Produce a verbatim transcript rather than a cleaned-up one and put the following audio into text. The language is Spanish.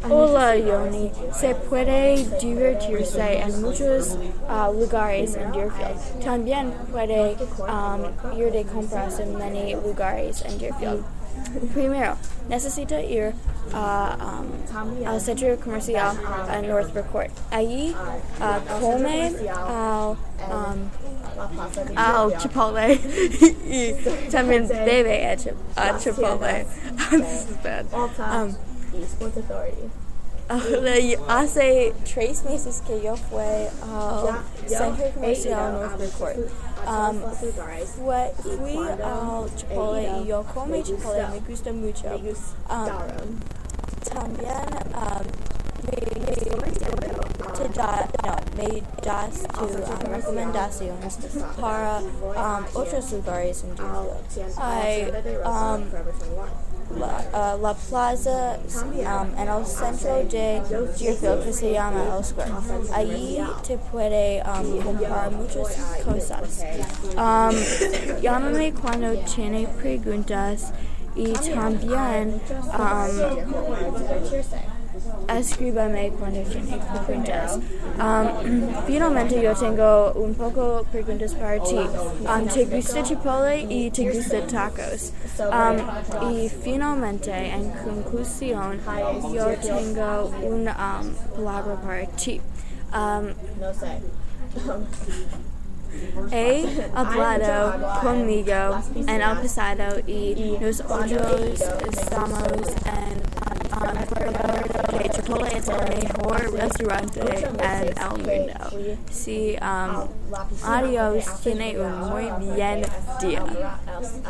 Hola, Yoni. Se puede divertirse en muchos uh, lugares en Deerfield. También puede um, ir de compras en many lugares en Deerfield. Primero, necesita ir uh, um, al centro comercial uh, Northbrook Court. Allí uh, come al, um, al Chipotle y también bebe a, chip, a Chipotle. This is bad. Um, Uh, hace tres meses que yo fui al centro comercial Northbrook Court. Um, fue, fui al Chipotle y yo comí Chipotle, me gusta mucho. Um, también um, me, te da, no, me das tu um, recomendaciones para um, otros lugares en Deerfield. Hay um, La, uh, la plaza um, en el centro de Deerfield que se llama El Square. Allí te puede um, comprar muchas cosas. Um, llámame cuando tiene preguntas y también um, escríbame cuando tiene preguntas. Um, finalmente yo tengo un poco preguntas para ti. Um, ¿Te gusta Chipotle y te gusta tacos? Um, y finalmente, en conclusión, yo tengo una um, palabra para ti. Um, He hablado conmigo en el pasado y nosotros estamos en um, que Chipotle es el mejor restaurante en el mundo. Sí, um, adiós, tiene un muy bien día.